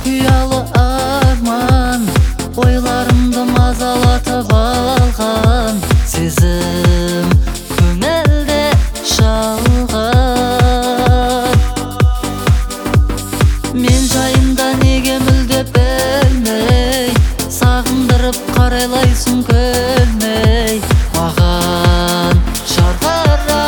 Kıyalı arman oylarımdı mazalatıp algan sezim köngelde şalgan. Men jayımda nege müldep bilmey, sağındırıp karaylaysın kölmey mаған şarkara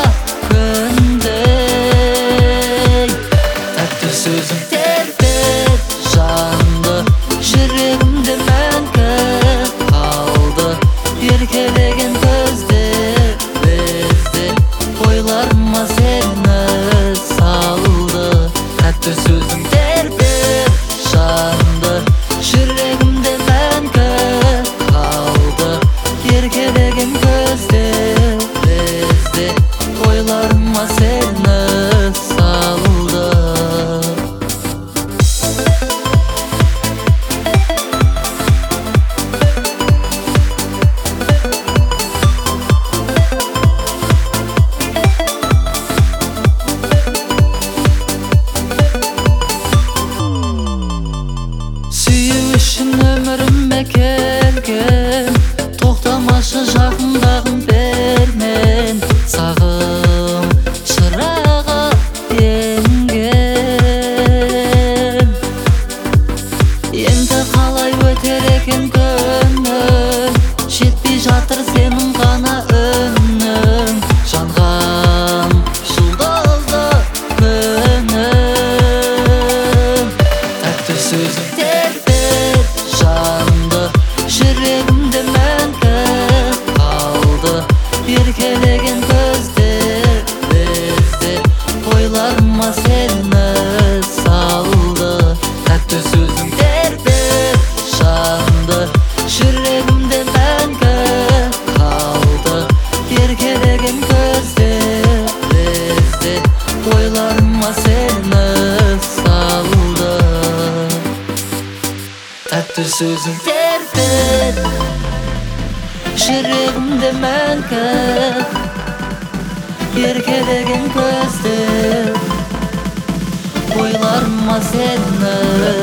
көндей. Тәтті сөзің тербеп жанды, жүрегімде мәңгі қалды. Еркелеген көзде бізде ойларыма сені салды. Тәтті сөзің тербеп жанды, жүрегімде мәңгі қалды. Еркелеген көзде бізде ойларыма сені салды. Сүйүү үшін өміріме келген, тоқтамашы жақындағым бермен. Сағым шырағы енген, енді қалай өтер екен көңіл, жетпей жатыр сенің ғана үнің. Жанған жұлдызды күнім, тәтті сөзің тербеп жанды, жүрегімде мәңгі қалды. Еркелеген көзде бізде ойларыма сені салды. Тәтті сөзің тербеп жанды, жүрегімде мәңгі қалды. Еркелеген көзде бізде ойларыма сені салды. Тәтті сөзің тербеп жүрегімде мәңгі, еркелеген көзде ойларыма сені.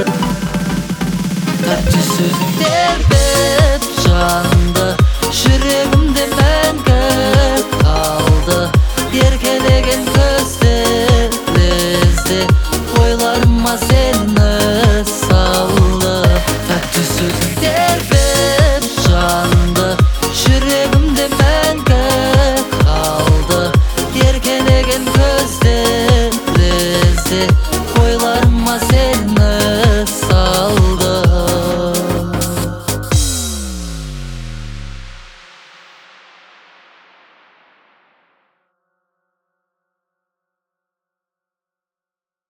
Тәтті сөзің тербеп жанды, жүрегімде мәңгі қалды. Еркелеген көзде бізде ойларыма сені салды. Тәтті сөзің тербеп жанды, жүрегімде мәңгі қалды. Еркелеген көзде бізде